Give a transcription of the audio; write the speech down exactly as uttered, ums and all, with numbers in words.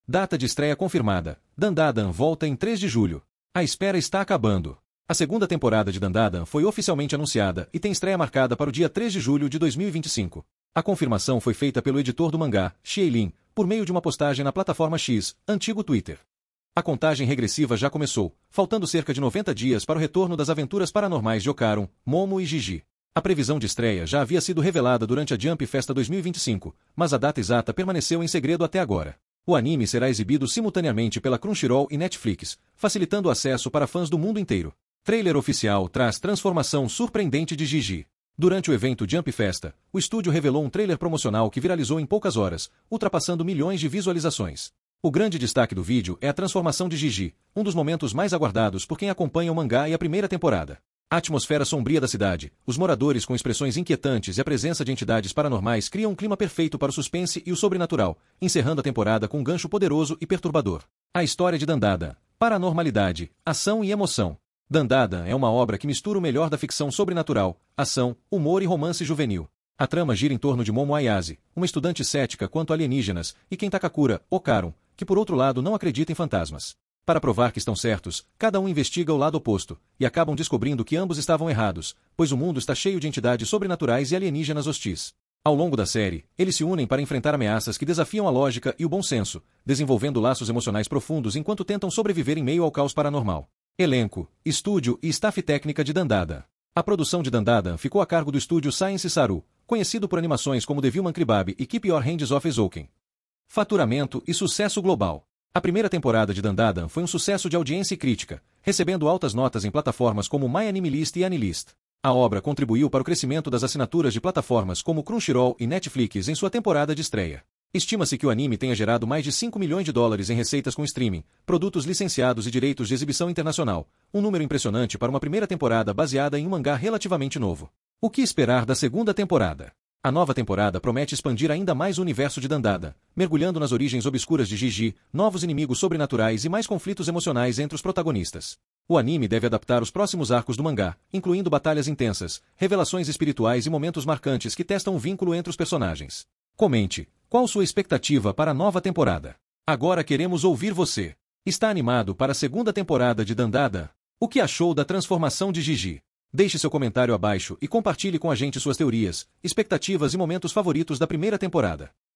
Data de estreia confirmada. Dandadan volta em três de julho. A espera está acabando. A segunda temporada de Dandadan foi oficialmente anunciada e tem estreia marcada para o dia três de julho de dois mil e vinte e cinco. A confirmação foi feita pelo editor do mangá, Xielin, por meio de uma postagem na plataforma X, antigo Twitter. A contagem regressiva já começou, faltando cerca de noventa dias para o retorno das aventuras paranormais de Okarun, Momo e Gigi. A previsão de estreia já havia sido revelada durante a Jump Festa dois mil e vinte e cinco, mas a data exata permaneceu em segredo até agora. O anime será exibido simultaneamente pela Crunchyroll e Netflix, facilitando o acesso para fãs do mundo inteiro. Trailer oficial traz transformação surpreendente de Gigi. Durante o evento Jump Festa, o estúdio revelou um trailer promocional que viralizou em poucas horas, ultrapassando milhões de visualizações. O grande destaque do vídeo é a transformação de Gigi, um dos momentos mais aguardados por quem acompanha o mangá e a primeira temporada. A atmosfera sombria da cidade, os moradores com expressões inquietantes e a presença de entidades paranormais criam um clima perfeito para o suspense e o sobrenatural, encerrando a temporada com um gancho poderoso e perturbador. A história de Dandadan: paranormalidade, ação e emoção. Dandadan é uma obra que mistura o melhor da ficção sobrenatural, ação, humor e romance juvenil. A trama gira em torno de Momo Ayase, uma estudante cética quanto a alienígenas, e Ken Takakura, Okarun, que por outro lado não acredita em fantasmas. Para provar que estão certos, cada um investiga o lado oposto, e acabam descobrindo que ambos estavam errados, pois o mundo está cheio de entidades sobrenaturais e alienígenas hostis. Ao longo da série, eles se unem para enfrentar ameaças que desafiam a lógica e o bom senso, desenvolvendo laços emocionais profundos enquanto tentam sobreviver em meio ao caos paranormal. Elenco, estúdio e staff técnica de Dandadan. A produção de Dandadan ficou a cargo do estúdio Science Saru, conhecido por animações como Devilman Crybaby e Keep Your Hands Off Eizouken. Faturamento e sucesso global. A primeira temporada de Dandadan foi um sucesso de audiência e crítica, recebendo altas notas em plataformas como MyAnimeList e Anilist. A obra contribuiu para o crescimento das assinaturas de plataformas como Crunchyroll e Netflix em sua temporada de estreia. Estima-se que o anime tenha gerado mais de cinco milhões de dólares em receitas com streaming, produtos licenciados e direitos de exibição internacional, um número impressionante para uma primeira temporada baseada em um mangá relativamente novo. O que esperar da segunda temporada? A nova temporada promete expandir ainda mais o universo de Dandadan, mergulhando nas origens obscuras de Gigi, novos inimigos sobrenaturais e mais conflitos emocionais entre os protagonistas. O anime deve adaptar os próximos arcos do mangá, incluindo batalhas intensas, revelações espirituais e momentos marcantes que testam o vínculo entre os personagens. Comente, qual sua expectativa para a nova temporada? Agora queremos ouvir você. Está animado para a segunda temporada de Dandadan? O que achou da transformação de Gigi? Deixe seu comentário abaixo e compartilhe com a gente suas teorias, expectativas e momentos favoritos da primeira temporada.